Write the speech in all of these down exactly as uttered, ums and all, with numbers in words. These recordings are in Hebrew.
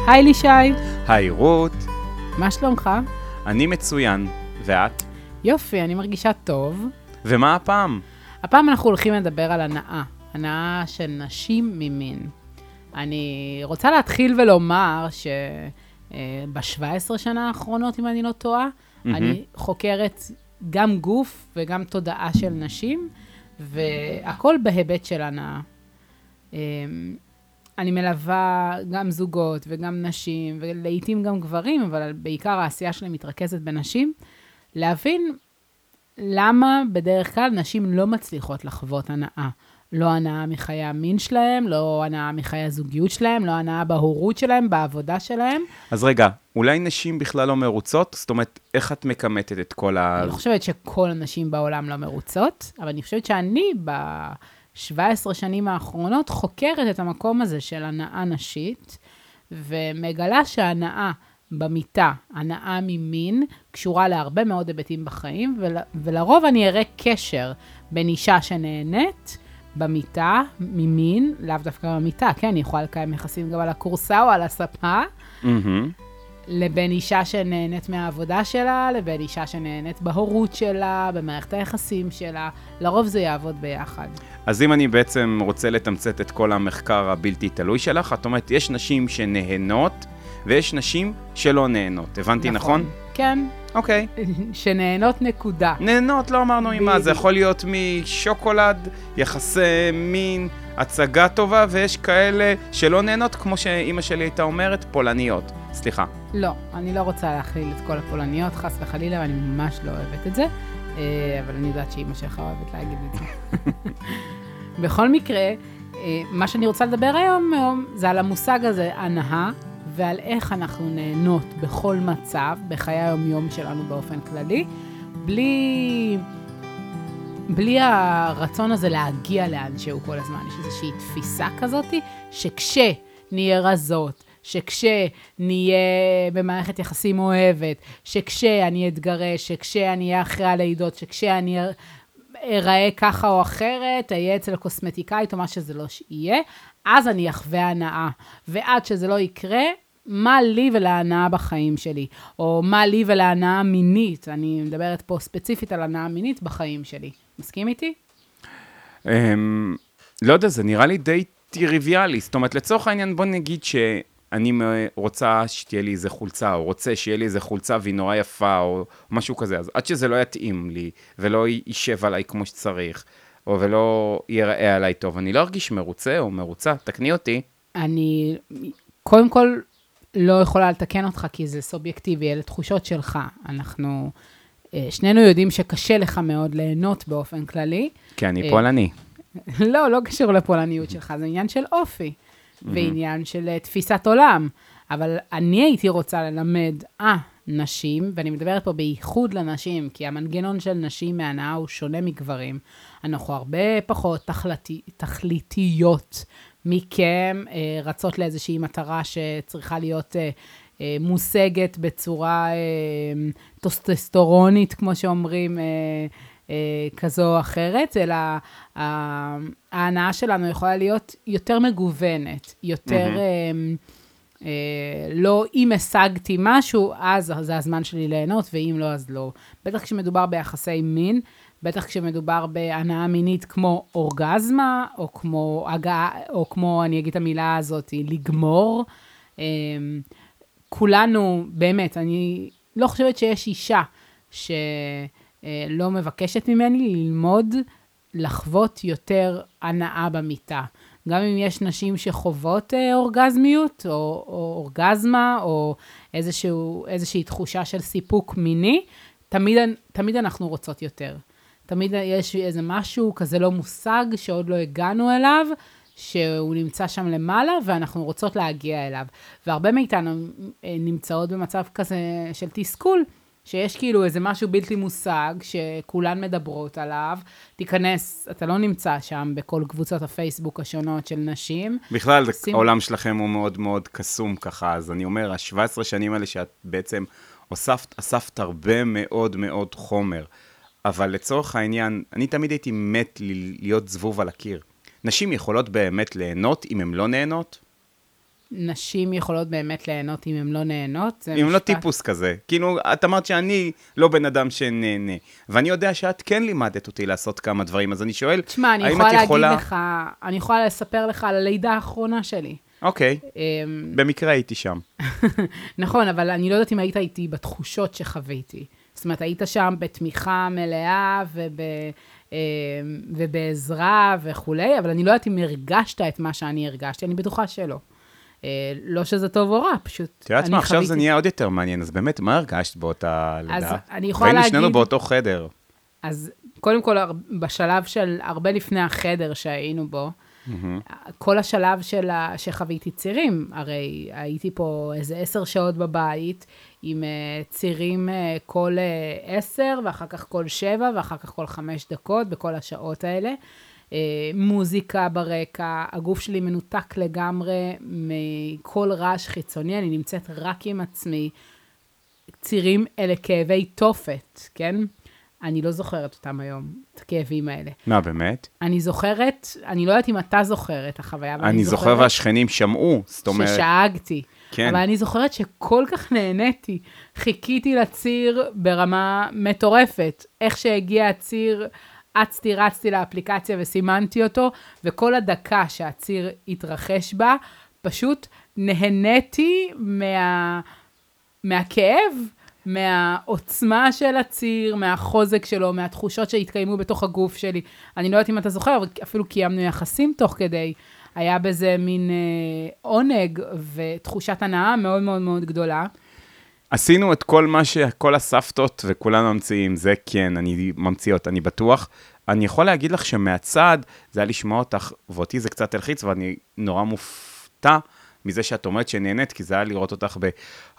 היי לישי. היי רות. מה שלומך? אני מצוין, ואת? יופי, אני מרגישה טוב. ומה הפעם? הפעם אנחנו הולכים לדבר על הנאה, הנאה של נשים ממין. אני רוצה להתחיל ולומר שב-שבע עשרה שנה האחרונות, אם אני לא טועה, mm-hmm. אני חוקרת גם גוף וגם תודעה של נשים, והכל בהיבט של הנאה. אני מלווה גם זוגות וגם נשים, ולעיתים גם גברים, אבל בעיקר העשייה שלי מתרכזת בנשים, להבין למה בדרך כלל נשים לא מצליחות לחוות הנאה. לא הנאה מחיי המין שלהם, לא הנאה מחיי הזוגיות שלהם, לא הנאה בהורות שלהם, בעבודה שלהם. אז רגע, אולי נשים בכלל לא מרוצות? זאת אומרת, איך את מקמטת את כל ה... אני לא חושבת שכל הנשים בעולם לא מרוצות, אבל אני חושבת שאני ב-שבע עשרה שנים האחרונות חוקרת את המקום הזה של הנאה נשית, ומגלה שההנאה במיטה, הנאה ממין, קשורה להרבה מאוד היבטים בחיים, ול, ולרוב אני אראה קשר בין אישה שנהנית במיטה, ממין, לאו דווקא במיטה, כן, אני יכולה לקיים יחסים גם על הקורסה או על הספה, Mm-hmm. לבין אישה שנהנית מהעבודה שלה, לבין אישה שנהנית בהורות שלה, במערכת היחסים שלה, לרוב זה יעבוד ביחד. אז אם אני בעצם רוצה לתמצת את כל המחקר הבלתי תלוי שלך, את אומרת, יש נשים שנהנות, ויש נשים שלא נהנות. הבנתי נכון? נכון? כן. אוקיי. שנהנות נקודה. נהנות, לא אמרנו עם מה, זה יכול להיות משוקולד, יחסי מין, הצגה טובה, ויש כאלה שלא נהנות, כמו שאמא שלי הייתה אומרת, פולניות. סליחה. לא, אני לא רוצה להכליל את כל הפולניות, חס וחלילה, ואני ממש לא אוהבת את זה, אבל אני יודעת שאמא שלך אוהבת להגיד את זה. בכל מקרה, מה שאני רוצה לדבר היום, היום זה על המושג הזה, הנאה, ועל איך אנחנו נהנות בכל מצב, בחיי היום-יום שלנו באופן כללי, בלי, בלי הרצון הזה להגיע לאן שהוא כל הזמן. יש איזושהי תפיסה כזאת, שכשנהיה רזות, שכשנהיה במערכת יחסים אוהבת, שכשאני אתגרש, שכשאני אהיה אחרי הלידות, שכשאני אראה ככה או אחרת, אהיה אצל הקוסמטיקאית או מה שזה לא יהיה, אז אני אחווה הנאה. ועד שזה לא יקרה, מה לי ולהנאה בחיים שלי? או מה לי ולהנאה מינית? אני מדברת פה ספציפית על הנאה מינית בחיים שלי. מסכים איתי? לא יודע, זה נראה לי די טריוויאלי. זאת אומרת, לצורך העניין, בוא נגיד שאני רוצה שתהיה לי איזה חולצה, או רוצה שיהיה לי איזה חולצה והיא נורא יפה, או משהו כזה. אז עד שזה לא יתאים לי, ולא יישב עליי כמו שצריך, או ולא ייראה עליי טוב, אני לא ארגיש מרוצה או מרוצה, תקני אותי. אני, קודם כל, לא יכולה לתקן אותך, כי זה סובייקטיבי, אלה תחושות שלך. אנחנו, שנינו יודעים שקשה לך מאוד ליהנות באופן כללי. כי אני פולני. לא, לא קשור לפולניות שלך, זה עניין של אופי, ועניין של תפיסת עולם. אבל אני הייתי רוצה ללמד, אה, נשים, ואני מדברת פה בייחוד לנשים, כי המנגנון של נשים מהנאה הוא שונה מגברים. אנחנו הרבה פחות תכליתי, תכליתיות מכם, אה, רצות לאיזושהי מטרה שצריכה להיות אה, אה, מושגת בצורה אה, טוסטסטורונית, כמו שאומרים, אה, אה, כזו או אחרת, אלא אה, ההנאה שלנו יכולה להיות יותר מגוונת, יותר... Mm-hmm. אה, Uh, לא, אם השגתי משהו, אז זה הזמן שלי ליהנות, ואם לא, אז לא. בטח כשמדובר ביחסי מין, בטח כשמדובר בהנאה מינית כמו אורגזמה, או כמו הגעה, או כמו, אני אגיד את המילה הזאת, לגמור. Uh, כולנו, באמת, אני לא חושבת שיש אישה שלא מבקשת ממני ללמוד, לחוות יותר הנאה במיטה. גם אם יש נשים שחוות אה, אורגזמיות, או, או אורגזמה, או איזשהו, איזושהי תחושה של סיפוק מיני, תמיד, תמיד אנחנו רוצות יותר. תמיד יש איזה משהו כזה לא מושג, שעוד לא הגענו אליו, שהוא נמצא שם למעלה, ואנחנו רוצות להגיע אליו. והרבה מאיתנו נמצאות במצב כזה של תסכול, שיש כאילו איזה משהו בלתי מושג, שכולן מדברות עליו, תיכנס, אתה לא נמצא שם בכל קבוצות הפייסבוק השונות של נשים. בכלל, שים... העולם שלכם הוא מאוד מאוד קסום ככה, אז אני אומר, ה-שבע עשרה שנים האלה שאת בעצם אוספת, אספת הרבה מאוד מאוד חומר, אבל לצורך העניין, אני תמיד הייתי מת להיות זבוב על הקיר. נשים יכולות באמת ליהנות אם הן לא נהנות? נשים יכולות באמת ליהנות אם הן לא נהנות. אם לא טיפוס כזה. כאילו, את אמרת שאני לא בן אדם שנהנה, ואני יודע שאת כן לימדת אותי לעשות כמה דברים, אז אני שואל, תשמע, אני יכולה להגיד לך, אני יכולה לספר לך על הלידה האחרונה שלי. אוקיי, במקרה הייתי שם. נכון, אבל אני לא יודעת אם היית איתי בתחושות שחוויתי. זאת אומרת, היית שם בתמיכה מלאה וב... ובעזרה וכולי, אבל אני לא יודעת אם הרגשת את מה שאני הרגשתי, אני בטוחה שלא. לא שזה טוב או רע, פשוט אני חוויתי... תראה מה, עכשיו זה נהיה עוד יותר מעניין, אז באמת, מה הרגשת באותה לידה? אז אני יכולה להגיד... והיינו שנינו באותו חדר. אז קודם כל, בשלב של הרבה לפני החדר שהיינו בו, כל השלב של שחוויתי צירים, הרי הייתי פה איזה עשר שעות בבית, עם צירים כל עשר, ואחר כך כל שבע, ואחר כך כל חמש דקות, בכל השעות האלה. מוזיקה ברקע, הגוף שלי מנותק לגמרי מכל רעש חיצוני, אני נמצאת רק עם עצמי. צירים אלה כאבי תופת, כן? אני לא זוכרת אותם היום, את הכאבים האלה. מה, באמת? אני זוכרת, אני לא יודעת אם אתה זוכר את החוויה, אבל אני זוכר והשכנים שמעו, זאת אומרת... ששאגתי. כן. אבל אני זוכרת שכל כך נהניתי, חיכיתי לציר ברמה מטורפת. איך שהגיע הציר, אצתי, רצתי לאפליקציה וסימנתי אותו, וכל הדקה שהציר התרחש בה, פשוט נהניתי מה... מהכאב, מהעוצמה של הציר, מהחוזק שלו, מהתחושות שהתקיימו בתוך הגוף שלי. אני לא יודעת אם אתה זוכר, אבל אפילו קיימנו יחסים תוך כדי. היה בזה מין אה, עונג ותחושת הנאה מאוד מאוד מאוד גדולה. עשינו את כל מה שכל הסבתות וכולנו ממציאים, זה כן, אני ממציאות, אני בטוח. אני יכול להגיד לך שמהצד, זה היה לשמוע אותך, ואותי זה קצת הלחיץ, ואני נורא מופתע, מזה שאת אומרת שנהנית, כי זה היה לראות אותך ב...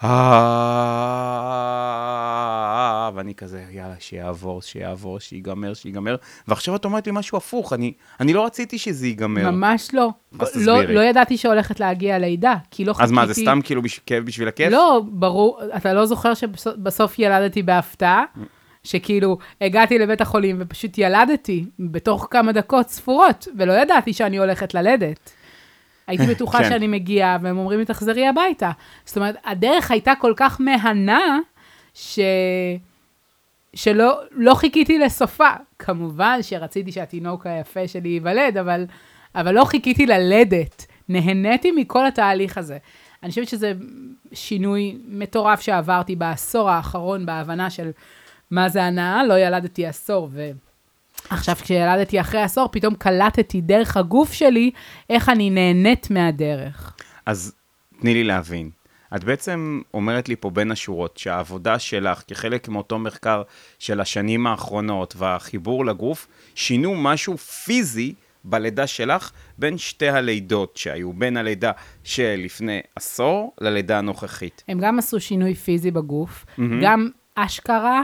ואני כזה, יאללה, שיעבור, שיעבור, שיגמר, שיגמר. ועכשיו את אומרת לי משהו הפוך, אני, אני לא רציתי שזה ייגמר. ממש לא. לא, לא ידעתי שהולכת להגיע לידה, כי לא חכיתי... אז מה, זה סתם כאילו כאב בשביל הכיף? לא, ברור, אתה לא זוכר שבסוף ילדתי בהפתעה? שכאילו הגעתי לבית החולים ופשוט ילדתי בתוך כמה דקות ספורות, ולא ידעתי שאני הולכת ללדת. הייתי בטוחה כן. שאני מגיעה, והם אומרים לי, תחזרי הביתה. זאת אומרת, הדרך הייתה כל כך מהנה, ש... שלא לא חיכיתי לסופה. כמובן שרציתי שהתינוק היפה שלי ייוולד, אבל, אבל לא חיכיתי ללדת. נהניתי מכל התהליך הזה. אני חושבת שזה שינוי מטורף שעברתי בעשור האחרון, בהבנה של מה זה הנאה. לא ילדתי עשור, ו... עכשיו, כשילדתי אחרי עשור, פתאום קלטתי דרך הגוף שלי, איך אני נהנית מהדרך. אז תני לי להבין. את בעצם אומרת לי פה בין השורות, שהעבודה שלך, כחלק מאותו מחקר של השנים האחרונות, והחיבור לגוף, שינו משהו פיזי בלידה שלך, בין שתי הלידות שהיו, בין הלידה שלפני עשור, ללידה הנוכחית. הם גם עשו שינוי פיזי בגוף, mm-hmm. גם אשכרה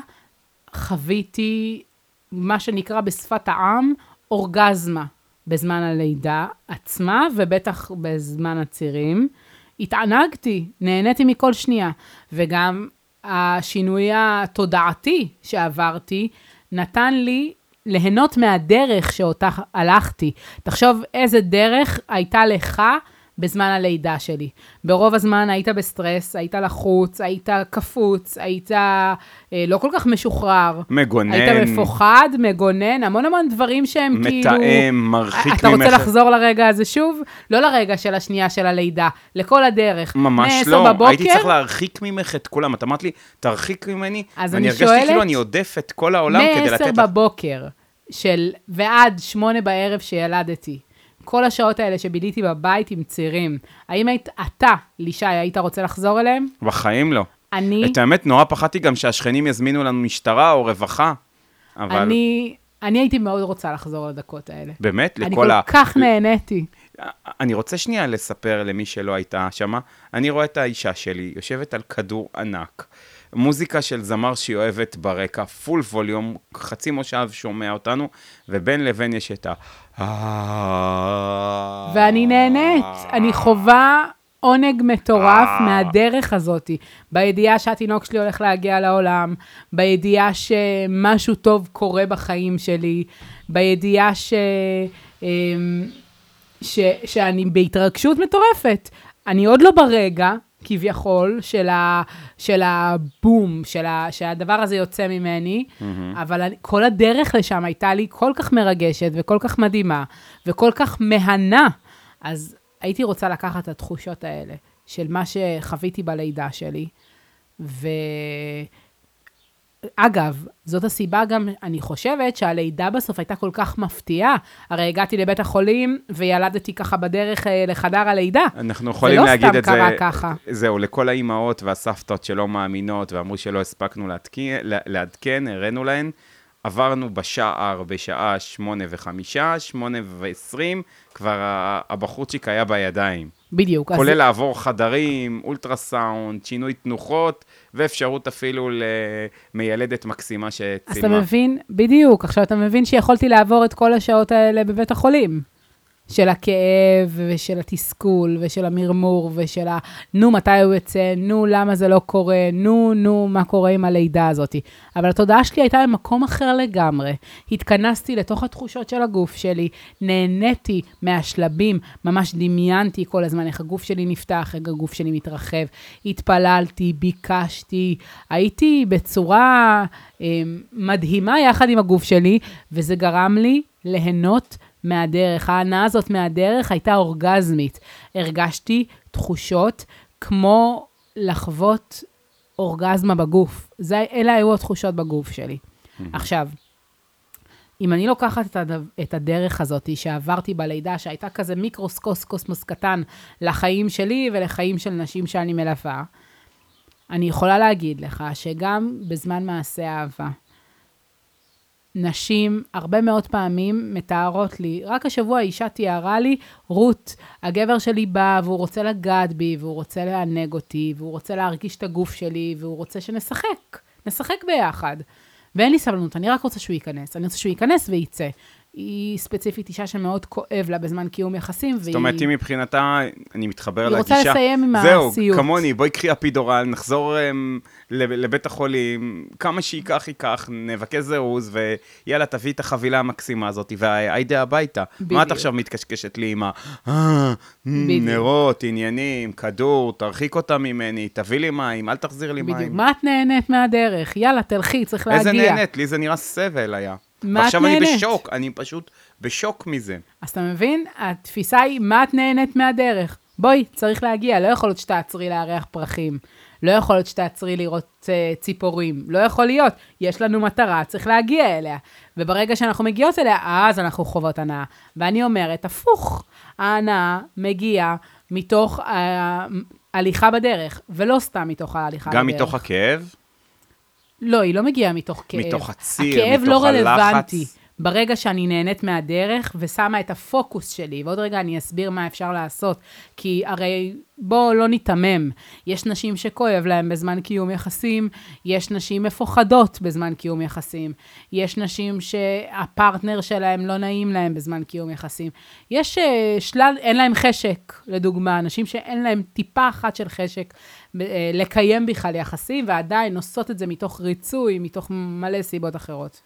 חוויתי... מה שנקרא בשפת העם, אורגזמה בזמן הלידה עצמה, ובטח בזמן הצירים. התענגתי, נהניתי מכל שנייה, וגם השינוי התודעתי שעברתי, נתן לי ליהנות מהדרך שאותה הלכתי. תחשוב איזה דרך הייתה לך בזמן הלידה שלי. ברוב הזמן היית בסטרס, היית לחוץ, היית קפוץ, היית אה, לא כל כך משוחרר. מגונן. היית מפוחד, מגונן, המון המון דברים שהם מתאם, כאילו... מתאם, מרחיק ממך. אתה רוצה לחזור לרגע הזה שוב? לא לרגע של השנייה של הלידה, לכל הדרך. ממש לא, בבוקר, הייתי צריך להרחיק ממך את כולם. את אמרת לי, תרחיק ממני, ואני הרגשתי שואלת, כאילו אני עודף את כל העולם כדי לתת לך... מעשר בבוקר של, ועד שמונה בערב שילדתי. כל השעות האלה שביליתי בבית עם צירים, האם היית, אתה, לישי, היית רוצה לחזור אליהם? בחיים לא. אני... את האמת, נורא פחדתי גם שהשכנים יזמינו לנו משטרה או רווחה, אבל... אני, אני הייתי מאוד רוצה לחזור לדקות האלה. באמת? אני לכל כל ה... כך נהניתי. אני רוצה שנייה לספר למי שלא הייתה שמה, אני רואה את האישה שלי, יושבת על כדור ענק, מוזיקה של זמר שהיא אוהבת ברקע, פול ווליום, חצי מושב שומע אותנו, ובין לבין יש את ה... ואני נהנית, אני חובה עונג מטורף מהדרך הזאת, בידיעה שהתינוק שלי הולך להגיע לעולם, בידיעה שמשהו טוב קורה בחיים שלי, בידיעה ש... ש... שאני בהתרגשות מטורפת. אני עוד לא ברגע, כביכול, של, ה, של הבום, של ה, שהדבר הזה יוצא ממני, mm-hmm. אבל אני, כל הדרך לשם הייתה לי כל כך מרגשת, וכל כך מדהימה, וכל כך מהנה. אז הייתי רוצה לקחת את התחושות האלה, של מה שחוויתי בלידה שלי, ו... אגב, זאת הסיבה גם, אני חושבת שהלידה בסוף הייתה כל כך מפתיעה. הרי הגעתי לבית החולים וילדתי ככה בדרך לחדר הלידה. אנחנו יכולים להגיד את זה. זה לא סתם קרה ככה. זהו, לכל האימהות והסבתות שלא מאמינות ואמרו שלא הספקנו לעדכן, הראינו להן. עברנו בשער בשעה שמונה וחמישה, שמונה ועשרים, כבר הבחורצ'יק היה בידיים. בדיוק. כולל אז... לעבור חדרים, אולטרסאונד, שינוי תנוחות, ואפשרות אפילו למיילדת מקסימה שצילמה. אז אתה מבין, בדיוק, עכשיו אתה מבין שיכולתי לעבור את כל השעות האלה בבית החולים. של הכאב ושל התסכול ושל המרמור ושל ה... נו, מתי הוא יצא, נו, למה זה לא קורה, נו, נו, מה קורה עם הלידה הזאת. אבל התודעה שלי הייתה במקום אחר לגמרי. התכנסתי לתוך התחושות של הגוף שלי, נהניתי מהשלבים, ממש דמיינתי כל הזמן איך הגוף שלי נפתח, איך הגוף שלי מתרחב, התפללתי, ביקשתי, הייתי בצורה אה, מדהימה יחד עם הגוף שלי, וזה גרם לי ליהנות מהדרך. ההנאה הזאת מהדרך הייתה אורגזמית. הרגשתי תחושות כמו לחוות אורגזמה בגוף. זה, אלה היו התחושות בגוף שלי. Mm-hmm. עכשיו, אם אני לוקחת את, הדו, את הדרך הזאת שעברתי בלידה, שהייתה כזה מיקרוסקוס קוסמוס קטן לחיים שלי ולחיים של נשים שאני מלווה, אני יכולה להגיד לך שגם בזמן מעשה אהבה, נשים הרבה מאוד פעמים מתארות לי, רק השבוע האישה תיארה לי, רות, הגבר שלי בא והוא רוצה לגעת בי, והוא רוצה לענג אותי, והוא רוצה להרגיש את הגוף שלי, והוא רוצה שנשחק, נשחק ביחד. ואין לי סבלנות, אני רק רוצה שהוא ייכנס, אני רוצה שהוא ייכנס וייצא. היא ספציפית אישה שמאוד כואב לה בזמן קיום יחסים. זאת אומרת, היא מבחינתה, אני מתחבר על הגישה. היא רוצה לסיים עם הסיוט. הסיוט. זהו, כמוני, בואי קחי אפידורל, נחזור um, לבית החולים, כמה שייקח ייקח, נבקש זירוז, ויאללה, תביא את החבילה המקסימה הזאת, והיידה הביתה. בדיוק. מה את עכשיו מתקשקשת לי עם ה... אה, נרות, עניינים, כדור, תרחיק אותה ממני, תביא לי מים, אל תחזיר לי בדיוק. מים. מה את נהנית מהדרך? יאללה, תלכי, צריך להגיע. איזה נהנית? לי זה נראה סבל היה. ועכשיו אני בשוק, אני פשוט בשוק מזה. אז אתה מבין? התפיסה היא, מה את נהנית מהדרך? בואי, צריך להגיע, לא יכול להיות שתעצרי לארח פרחים, לא יכול להיות שתעצרי לראות uh, ציפורים, לא יכול להיות, יש לנו מטרה, צריך להגיע אליה. וברגע שאנחנו מגיעות אליה, אז אנחנו חוות הנאה. ואני אומרת, הפוך, ההנאה מגיעה מתוך ההליכה uh, בדרך, ולא סתם מתוך ההליכה גם בדרך. גם מתוך הכאב? לא, היא לא מגיעה מתוך כאב. מתוך הציר, הכאב מתוך לא הלחץ. רלוונטי. ברגע שאני נהנית מהדרך ושמה את הפוקוס שלי, ועוד רגע אני אסביר מה אפשר לעשות, כי הרי בוא לא ניתמם. יש נשים שכואב להם בזמן קיום יחסים, יש נשים מפוחדות בזמן קיום יחסים, יש נשים שהפרטנר שלהם לא נעים להם בזמן קיום יחסים. יש uh, שלל, אין להם חשק, לדוגמה, נשים שאין להם טיפה אחת של חשק uh, לקיים בכלל יחסים, ועדיין עושות את זה מתוך ריצוי, מתוך מלא סיבות אחרות.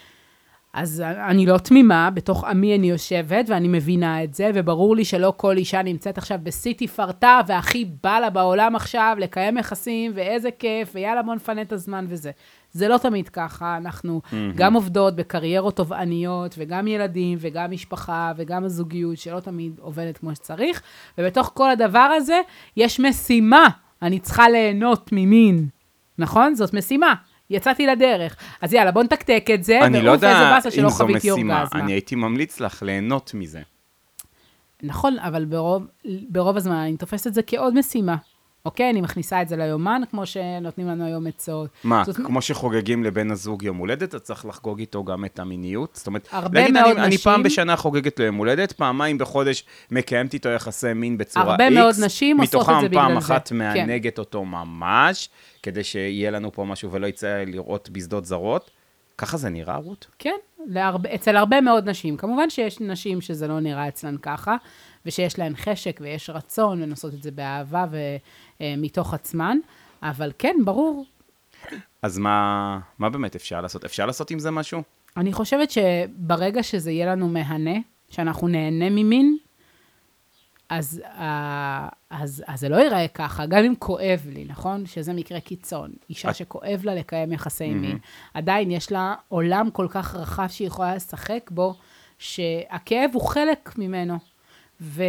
אז אני לא תמימה, בתוך עמי אני יושבת, ואני מבינה את זה, וברור לי שלא כל אישה נמצאת עכשיו בסיטי פרטה, והכי בא לה בעולם עכשיו לקיים יחסים, ואיזה כיף, ויאללה בוא נפנה את הזמן וזה. זה לא תמיד ככה, אנחנו mm-hmm. גם עובדות בקריירות תובעניות, וגם ילדים, וגם משפחה, וגם הזוגיות, שלא תמיד עובדת כמו שצריך, ובתוך כל הדבר הזה, יש משימה, אני צריכה ליהנות ממין, נכון? זאת משימה. יצאתי לדרך. אז יאללה, בוא נתקתק את זה, אני לא יודע אם זו חוויתי משימה, אורגזמה. אני הייתי ממליץ לך ליהנות מזה. נכון, אבל ברוב, ברוב הזמן אני תופסת את זה כעוד משימה. אוקיי? אני מכניסה את זה ליומן, כמו שנותנים לנו היום עצות. מה, זאת... כמו שחוגגים לבן הזוג יום הולדת, אתה צריך לחגוג איתו גם את המיניות? זאת אומרת, הרבה להגיד, מאוד אני, נשים... אני פעם בשנה חוגגת ליום הולדת, פעמיים בחודש מקיימת איתו יחסי מין בצורה X. הרבה מאוד נשים עושות את זה בגלל זה. מתוכם פעם אחת מענגת כן. אותו ממש, כדי שיהיה לנו פה משהו ולא יצא לראות בשדות זרות. ככה זה נראה, רות? כן, להרבה, אצל הרבה מאוד נשים. כמובן שיש נשים שזה לא נראה אצלן ככה, ושיש להן חשק ויש רצון לנסות את זה באהבה ומתוך עצמן, אבל כן, ברור. אז מה, מה באמת אפשר לעשות? אפשר לעשות עם זה משהו? אני חושבת שברגע שזה יהיה לנו מהנה, שאנחנו נהנה ממין, אז, אז, אז זה לא ייראה ככה, גם אם כואב לי, נכון? שזה מקרה קיצון. אישה שכואב לה לקיים יחסי מין. עדיין יש לה עולם כל כך רחב שהיא יכולה לשחק בו, שהכאב הוא חלק ממנו. ו...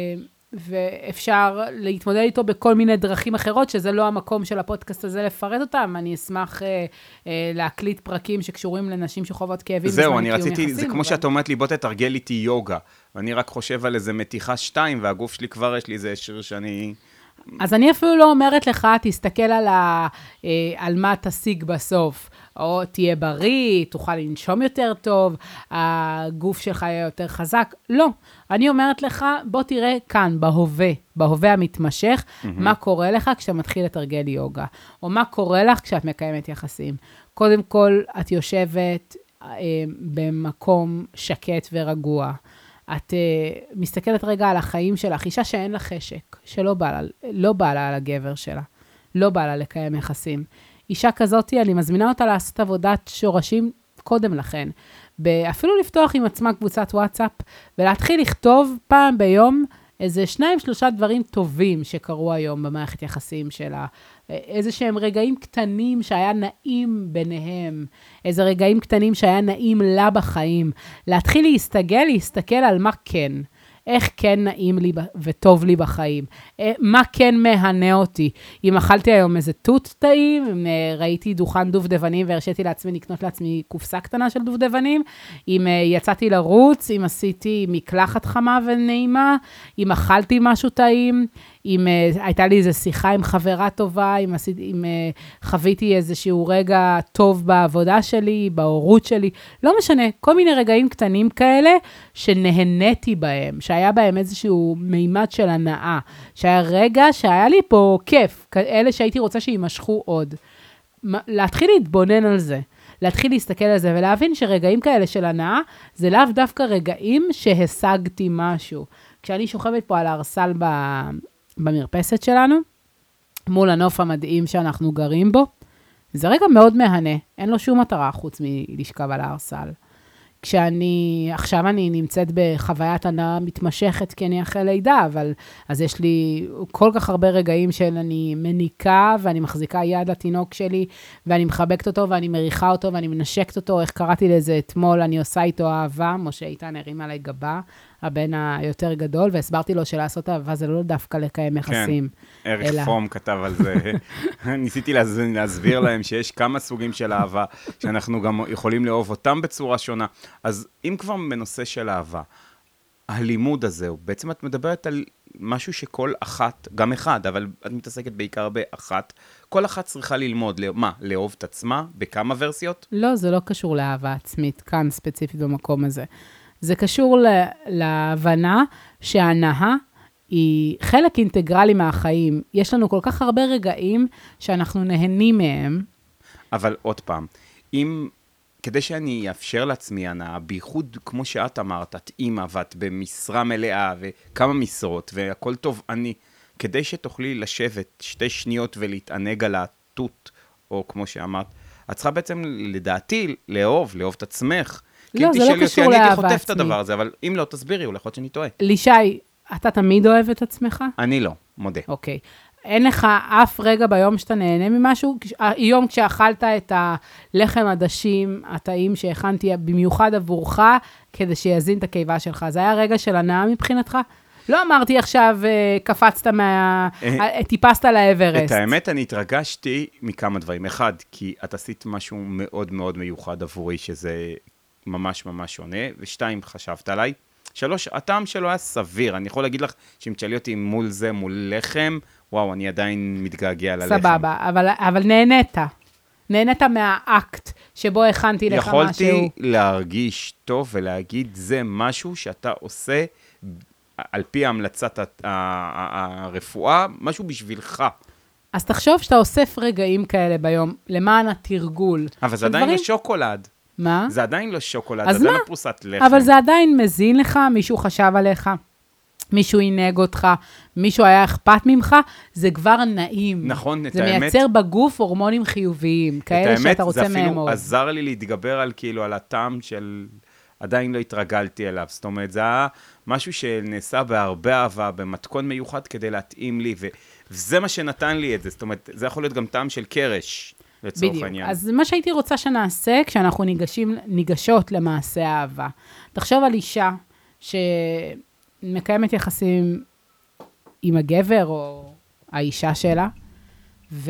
ואפשר להתמודד איתו בכל מיני דרכים אחרות, שזה לא המקום של הפודקאסט הזה לפרט אותם. אני אשמח אה, אה, להקליט פרקים שקשורים לנשים שחוות כאבים. זהו, אני רציתי, יחסים, זה כמו אבל... שאת אומרת לי, בוא תתרגל איתי יוגה. ואני רק חושב על איזה מתיחה שתיים, והגוף שלי כבר יש לי איזה שיר שאני... אז אני אפילו לא אומרת לך, תסתכל על, ה, אה, על מה תשיג בסוף. או תהיה בריא, תוכל לנשום יותר טוב, הגוף שלך יהיה יותר חזק. לא. אני אומרת לך, בוא תראה כאן, בהווה, בהווה המתמשך, mm-hmm. מה קורה לך כשאתה מתחיל לתרגל יוגה, או מה קורה לך כשאת מקיימת יחסים. קודם כל, את יושבת אה, במקום שקט ורגוע. את אה, מסתכלת רגע על החיים שלך, אישה שאין לה חשק, שלא בא לה, לא בא לה על הגבר שלה, לא בא לה לקיים יחסים. אישה כזאת, אני מזמינה אותה לעשות עבודת שורשים קודם לכן. אפילו לפתוח עם עצמה קבוצת וואטסאפ, ולהתחיל לכתוב פעם ביום איזה שניים, שלושה דברים טובים שקרו היום במערכת יחסים שלה. איזה שהם רגעים קטנים שהיה נעים ביניהם. איזה רגעים קטנים שהיה נעים לה בחיים. להתחיל להסתגל, להסתכל על מה כן. איך כן נעים לי וטוב לי בחיים. מה כן מהנה אותי. אם אכלתי היום איזה תות טעים, אם ראיתי דוכן דובדבנים והרשיתי לעצמי לקנות לעצמי קופסה קטנה של דובדבנים, אם יצאתי לרוץ, אם עשיתי מקלחת חמה ונעימה, אם אכלתי משהו טעים, אם uh, הייתה לי איזו שיחה עם חברה טובה, אם, עשיתי, אם uh, חוויתי איזשהו רגע טוב בעבודה שלי, בהורות שלי, לא משנה, כל מיני רגעים קטנים כאלה שנהניתי בהם, שהיה בהם איזשהו מימד של הנאה, שהיה רגע שהיה לי פה כיף, אלה שהייתי רוצה שימשכו עוד. להתחיל להתבונן על זה, להתחיל להסתכל על זה ולהבין שרגעים כאלה של הנאה, זה לאו דווקא רגעים שהשגתי משהו. כשאני שוכבת פה על הארסל ב... במרפסת שלנו, מול הנוף המדהים שאנחנו גרים בו, זה רגע מאוד מהנה, אין לו שום מטרה חוץ מלשכב על הארסל. כשאני, עכשיו אני נמצאת בחוויית הנאה מתמשכת, כי אני אחרי לידה, אבל אז יש לי כל כך הרבה רגעים של אני מניקה, ואני מחזיקה יד לתינוק שלי, ואני מחבקת אותו, ואני מריחה אותו, ואני מנשקת אותו, איך קראתי לזה אתמול, אני עושה איתו אהבה, משה איתן הרים עלי גבה, הבן היותר גדול, והסברתי לו שלעשות אהבה זה לא דווקא לקיים יחסים. כן, ערך אלא... פום כתב על זה. ניסיתי להסביר להם שיש כמה סוגים של אהבה, שאנחנו גם יכולים לאהוב אותם בצורה שונה. אז אם כבר בנושא של אהבה, הלימוד הזה, בעצם את מדברת על משהו שכל אחת, גם אחד, אבל את מתעסקת בעיקר באחת, כל אחת צריכה ללמוד, מה, לאהוב את עצמה בכמה ורסיות? לא, זה לא קשור לאהבה עצמית, כאן ספציפית במקום הזה. זה קשור להבנה שההנאה היא חלק אינטגרלי מהחיים. יש לנו כל כך הרבה רגעים שאנחנו נהנים מהם. אבל עוד פעם, אם, כדי שאני אאפשר לעצמי הנאה, בייחוד כמו שאת אמרת, את אימא ואת במשרה מלאה וכמה משרות והכל טוב, אני, כדי שתוכלי לשבת שתי שניות ולהתענג על התות, או כמו שאמרת, את צריכה בעצם לדעתי לאהוב, לאהוב את עצמך, לא, זה לא קשור לאהבה עצמי. אני הייתי חוטף את הדבר הזה, אבל אם לא תסבירי, אולי יכול להיות שאני טועה. לישי, אתה תמיד אוהב את עצמך? אני לא, מודה. אוקיי. אין לך אף רגע ביום שאתה נהנה ממשהו? היום כשאכלת את הלחם עדשים, הטעים שהכנתי במיוחד עבורך, כדי שיזין את הקיבה שלך, זה היה רגע של הנאה מבחינתך? לא אמרתי עכשיו, קפצת מה... טיפסת לאברסט. את האמת, אני התרגשתי מכמה דברים. אחד, כי את עשית משהו מאוד מאוד מיוחד עבורי, שזה ממש ממש שונה, ושתיים, חשבת עליי. שלוש, הטעם שלו היה סביר. אני יכול להגיד לך, שאם תשאלי אותי מול זה, מול לחם, וואו, אני עדיין מתגעגע ללחם. סבבה, אבל, אבל נהנית. נהנית מהאקט שבו הכנתי לך משהו. יכולתי להרגיש טוב ולהגיד, זה משהו שאתה עושה על פי המלצת הרפואה, משהו בשבילך. אז תחשוב שאתה אוסף רגעים כאלה ביום, למען התרגול. אבל זה עדיין דברים... לא שוקולד. מה? זה עדיין לא שוקולד, זה עדיין לא פרוסת לחם. אבל זה עדיין מזין לך, מישהו חשב עליך, מישהו ינהג אותך, מישהו היה אכפת ממך, זה כבר נעים. נכון, את זה האמת. זה מייצר בגוף הורמונים חיוביים, כאלה שאתה רוצה מהם. את האמת, זה אפילו עזר לי להתגבר על כאילו, על הטעם של עדיין לא התרגלתי אליו. זאת אומרת, זה היה משהו שנעשה בהרבה אהבה, במתכון מיוחד כדי להתאים לי, ו- וזה מה שנתן לי את זה. זאת אומרת, זה יכול להיות גם טעם של קרש, לצורך בדיוק. העניין. אז מה שהייתי רוצה שנעשה, כשאנחנו ניגשים, ניגשות למעשה האהבה. תחשוב על אישה שמקיימת יחסים עם הגבר או האישה שלה, ו...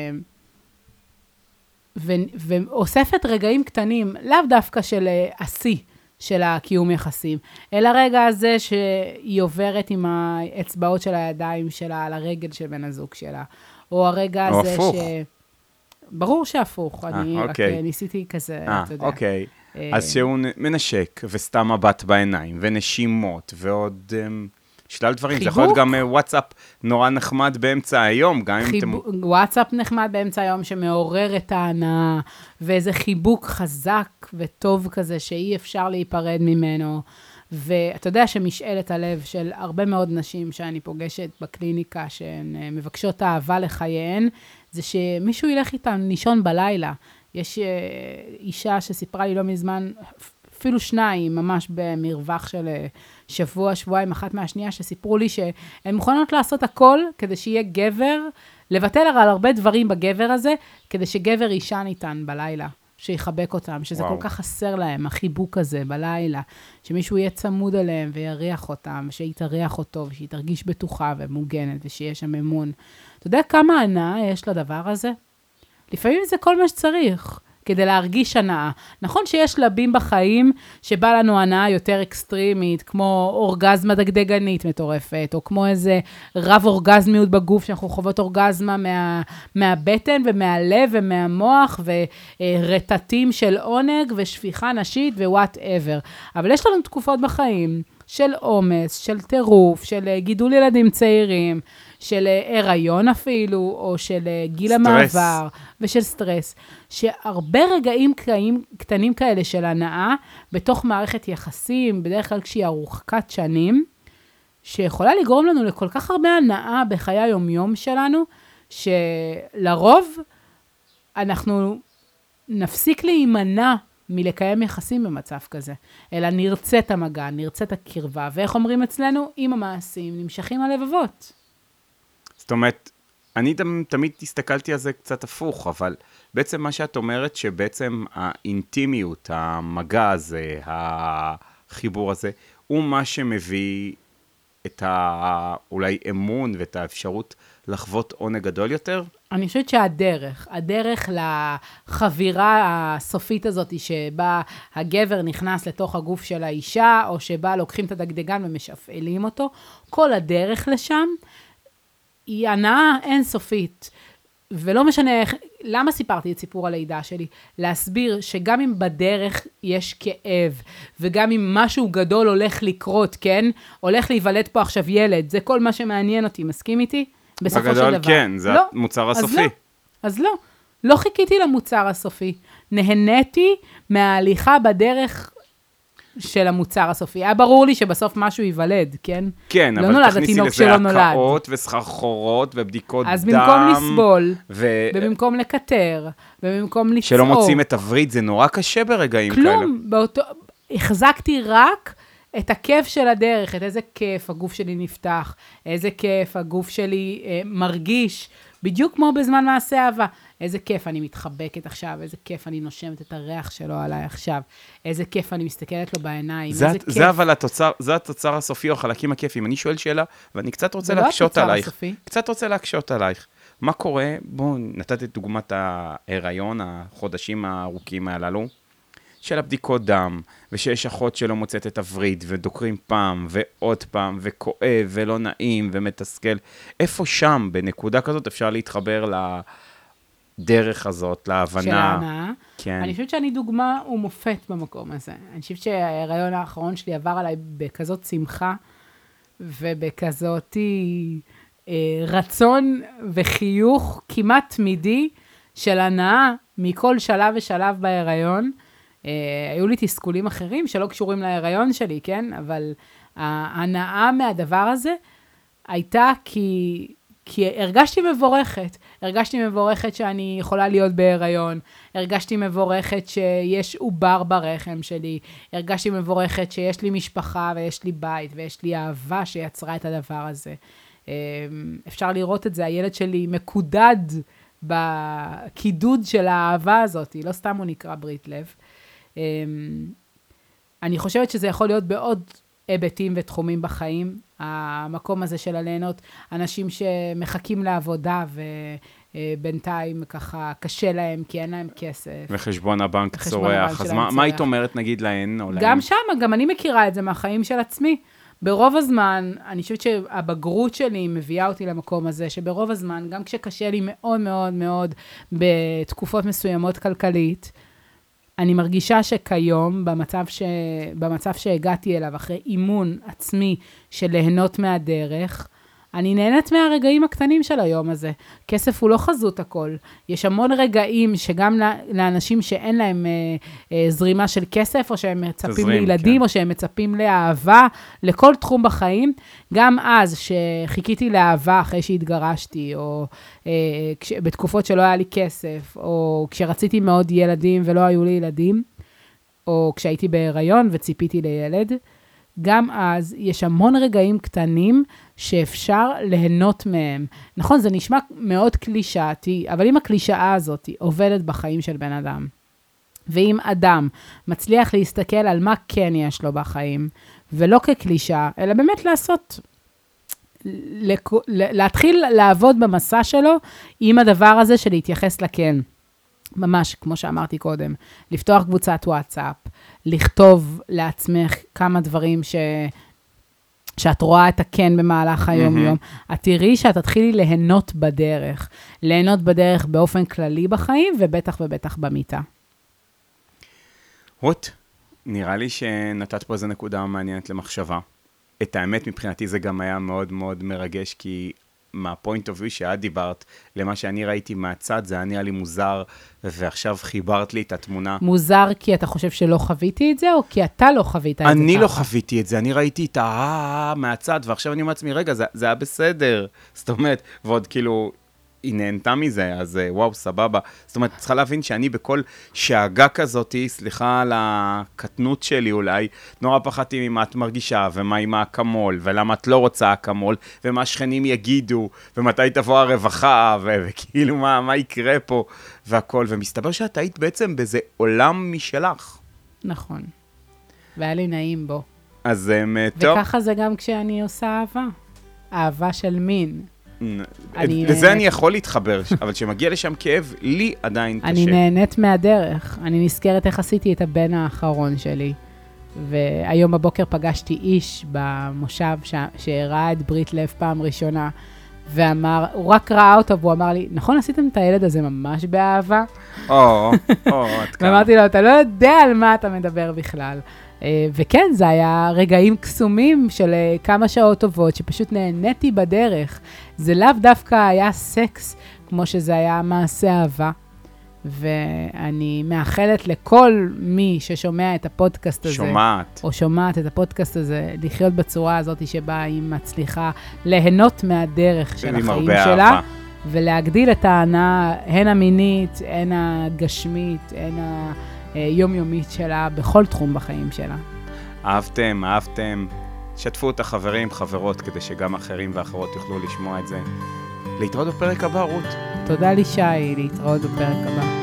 ו... ואוספת רגעים קטנים, לאו דווקא של עשי של הקיום יחסים, אלא רגע הזה שהיא עוברת עם האצבעות של הידיים שלה על הרגל של בן הזוג שלה, או הרגע או הזה הפוך. ש... ברור שהפוך, אני רק אוקיי. ניסיתי כזה, אה, אתה יודע. אוקיי. אה, אז שהוא מנשק, וסתם מבט בעיניים, ונשימות, ועוד אמ, שלל דברים. זה יכול להיות חיבוק. גם אה, וואטסאפ נורא נחמד באמצע היום, גם אם אתם... חיבוק, וואטסאפ נחמד באמצע היום שמעורר את ההנאה, ואיזה חיבוק חזק וטוב כזה שאי אפשר להיפרד ממנו. ואתה יודע שמשאלת הלב של הרבה מאוד נשים שאני פוגשת בקליניקה, שהן אה, מבקשות אהבה לחייהן, זה שמישהו ילך איתן לישון בלילה. יש אה, אישה שסיפרה לי לא מזמן, אפילו שניים, ממש במרווח של אה, שבוע, שבועיים, אחת מהשנייה, שסיפרו לי שהן מוכנות לעשות הכל כדי שיהיה גבר, לוותר על הרבה דברים בגבר הזה, כדי שגבר יישן איתן בלילה, שיחבק אותם, שזה וואו. כל כך חסר להם, החיבוק הזה בלילה, שמישהו יהיה צמוד אליהם ויריח אותם, שיתריח אותו, ושהיא תרגיש בטוחה ומוגנת, ושיהיה שם אמון. אתה יודע כמה הנאה יש לדבר הזה? לפעמים זה כל מה שצריך, כדי להרגיש הנאה. נכון שיש שלבים בחיים שבא לנו הנאה יותר אקסטרימית, כמו אורגזמה דגדגנית מטורפת, או כמו איזה רב אורגזמיות בגוף, שאנחנו חוות אורגזמה מה, מהבטן ומהלב ומהמוח, ורטטים של עונג ושפיכה נשית ווואט אבר. אבל יש לנו תקופות בחיים של אומץ, של טירוף, של גידול ילדים צעירים, של הריון אפילו, או של גיל סטרס. המעבר, ושל סטרס, שהרבה רגעים קטנים, קטנים כאלה של הנאה, בתוך מערכת יחסים, בדרך כלל כשהיא ארוכת שנים, שיכולה לגרום לנו לכל כך הרבה הנאה בחיי היומיום שלנו, שלרוב אנחנו נפסיק להימנע מלקיים יחסים במצב כזה, אלא נרצה את המגע, נרצה את הקרבה, ואיך אומרים אצלנו? עם המעשים נמשכים הלבבות. זאת אומרת, אני תמיד הסתכלתי על זה קצת הפוך, אבל בעצם מה שאת אומרת, שבעצם האינטימיות, המגע הזה, החיבור הזה, הוא מה שמביא את ה... אולי אמון ואת האפשרות לחוות עונג גדול יותר? אני חושבת שהדרך, הדרך לחבירה הסופית הזאת, שבה הגבר נכנס לתוך הגוף של האישה, או שבה לוקחים את הדגדגן ומשפעלים אותו, כל הדרך לשם, היא הנאה אינסופית, ולא משנה איך, למה סיפרתי את סיפור הלידה שלי? להסביר שגם אם בדרך יש כאב, וגם אם משהו גדול הולך לקרות, כן? הולך להיוולד פה עכשיו ילד, זה כל מה שמעניין אותי, מסכים איתי? בסופו של דבר. בגדול כן, זה לא, המוצר אז הסופי. לא, אז לא, לא חיכיתי למוצר הסופי, נהניתי מההליכה בדרך של המוצר הסופי. היה ברור לי שבסוף משהו ייוולד, כן? כן, לא אבל נולד תכניסי התינוק לזה שלא נולד. הקאות וסחרחורות ובדיקות דם. אז במקום לסבול, ו... ובמקום לקטר, ובמקום לצעוק. שלא מוצאים את הוריד, זה נורא קשה ברגעים כאלה. כלום, באותו, החזקתי רק את הכיף של הדרך, את איזה כיף הגוף שלי נפתח, איזה כיף הגוף שלי אה, מרגיש, בדיוק כמו בזמן מעשה אהבה. איזה כיף אני מתחבקת עכשיו, איזה כיף אני נושמת את הריח שלו עליי עכשיו, איזה כיף אני מסתכלת לו בעיניים, זה, איזה כיף. זה אבל התוצר, זה התוצר הסופי או החלקים הכיפים. אני שואל שאלה, ואני קצת רוצה לא להקשות התוצר עלייך. הסופי. קצת רוצה להקשות עלייך. מה קורה? בואו, נתת את דוגמת ההיריון, החודשים הארוכים הללו, של הבדיקות דם, ושיש אחות שלא מוצאת את הווריד, ודוקרים פעם, ועוד פעם, וכואב, ולא נעים, ומתסכל. איפה שם, בנקודה כזאת, אפשר להתחבר לדרך הזאת, להבנה. של ההנאה. כן. אני חושבת שאני דוגמה ומופת במקום הזה. אני חושבת שההיריון האחרון שלי עבר עליי בכזאת שמחה, ובכזאת אה, רצון וחיוך כמעט תמידי של הנאה מכל שלב ושלב בהיריון. אה, היו לי תסכולים אחרים שלא קשורים להיריון שלי, כן? אבל ההנאה מהדבר הזה הייתה כי, כי הרגשתי מבורכת, הרגשתי מבורכת שאני יכולה להיות בהיריון, הרגשתי מבורכת שיש עובר ברחם שלי, הרגשתי מבורכת שיש לי משפחה ויש לי בית ויש לי אהבה שיצרה את הדבר הזה. אפשר לראות את זה, הילד שלי מקודד בקידוד של האהבה הזאת, לא סתם הוא נקרא ברית לב. אני חושבת שזה יכול להיות בעוד היבטים ותחומים בחיים, המקום הזה של הליהנות, אנשים שמחכים לעבודה ובינתיים ככה קשה להם כי אין להם כסף. וחשבון הבנק צורח, אז מה, מה היית אומרת נגיד להן? או גם להם? שם, גם אני מכירה את זה מהחיים של עצמי. ברוב הזמן, אני חושבת שהבגרות שלי מביאה אותי למקום הזה, שברוב הזמן, גם כשקשה לי מאוד מאוד מאוד בתקופות מסוימות כלכלית, אני מרגישה שכיום, במצב, ש... במצב שהגעתי אליו, אחרי אימון עצמי של ליהנות מהדרך, אני נהנית מהרגעים הקטנים של היום הזה. כסף הוא לא חזות הכל. יש המון רגעים שגם לאנשים שאין להם אה, אה, זרימה של כסף, או שהם מצפים תזרים, לילדים, כן. או שהם מצפים לאהבה, לכל תחום בחיים, גם אז שחיכיתי לאהבה אחרי שהתגרשתי, או אה, כש... בתקופות שלא היה לי כסף, או כשרציתי מאוד ילדים ולא היו לי ילדים, או כשהייתי בהיריון וציפיתי לילד, גם אז יש המון רגעים קטנים שאפשר ליהנות מהם. נכון, זה נשמע מאוד קלישאתי, אבל אם הקלישאה הזאת עובדת בחיים של בן אדם, ואם אדם מצליח להסתכל על מה כן יש לו בחיים, ולא כקלישאה, אלא באמת לעשות, להתחיל לעבוד במסע שלו עם הדבר הזה של להתייחס לכן. ממש, כמו שאמרתי קודם, לפתוח קבוצת וואטסאפ, לכתוב לעצמך כמה דברים ש... שאת רואה את הכן במהלך היום-יום. Mm-hmm. את תראי שאת תתחילי ליהנות בדרך. ליהנות בדרך באופן כללי בחיים, ובטח ובטח במיטה. רות, נראה לי שנתת פה איזו נקודה מעניינת למחשבה. את האמת מבחינתי זה גם היה מאוד מאוד מרגש, כי מהפוינט אוף ויו שאת דיברת, למה שאני ראיתי מהצד, זה היה נראה לי מוזר, ועכשיו חיברת לי את התמונה. מוזר כי אתה חושב שלא חוויתי את זה, או כי אתה לא חווית את זה? אני לא חוויתי את זה, אני ראיתי את ה... מהצד, ועכשיו אני אומר לעצמי, רגע, זה, זה היה בסדר. זאת אומרת, ועוד כאילו, היא נהנתה מזה, אז וואו, סבבה. זאת אומרת, צריכה להבין שאני בכל שאגה כזאת, סליחה על הקטנות שלי אולי, נורא פחדתי ממה את מרגישה, ומה עם האקמול, ולמה את לא רוצה אקמול, ומה השכנים יגידו, ומתי תבוא הרווחה, ו- וכאילו מה, מה יקרה פה, והכל. ומסתבר שאת היית בעצם באיזה עולם משלך. נכון. והיה לי נעים בו. אז טוב. וככה זה גם כשאני עושה אהבה. אהבה של מין. לזה אני יכול להתחבר, אבל כשמגיע לשם כאב, לי עדיין קשה. אני נהנית מהדרך. אני נזכרת איך עשיתי את הבן האחרון שלי. והיום בבוקר פגשתי איש במושב שהראה את ברית לב פעם ראשונה, ואמר, הוא רק ראה אותו, והוא אמר לי, נכון, עשיתם את הילד הזה ממש באהבה? או, או, עד כמה. ואמרתי לו, אתה לא יודע על מה אתה מדבר בכלל. וכן, זה היה רגעים קסומים של כמה שעות טובות, שפשוט נהניתי בדרך. זה לאו דווקא היה סקס, כמו שזה היה מעשה אהבה. ואני מאחלת לכל מי ששומע את הפודקאסט הזה, שומעת. או שומעת את הפודקאסט הזה, לחיות בצורה הזאת שבה היא מצליחה ליהנות מהדרך של החיים שלה, אהבה. ולהגדיל את ההנאה, הן המינית, הן הגשמית, הן היומיומית שלה, בכל תחום בחיים שלה. אהבתם, אהבתם. שתפו את החברים, חברות, כדי שגם אחרים ואחרות יוכלו לשמוע את זה. להתראות בפרק הבא, רות. תודה לי שי, להתראות בפרק הבא.